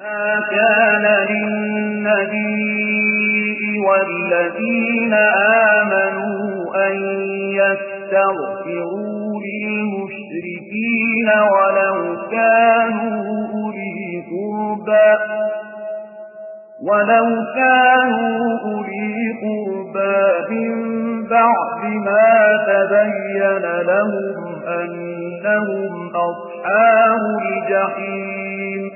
ما كان للنبي والذين آمنوا أن يستغفروا للمشركين ولو كانوا أولي قربى من بعد ما تبين لهم أنهم أصحاب الجحيم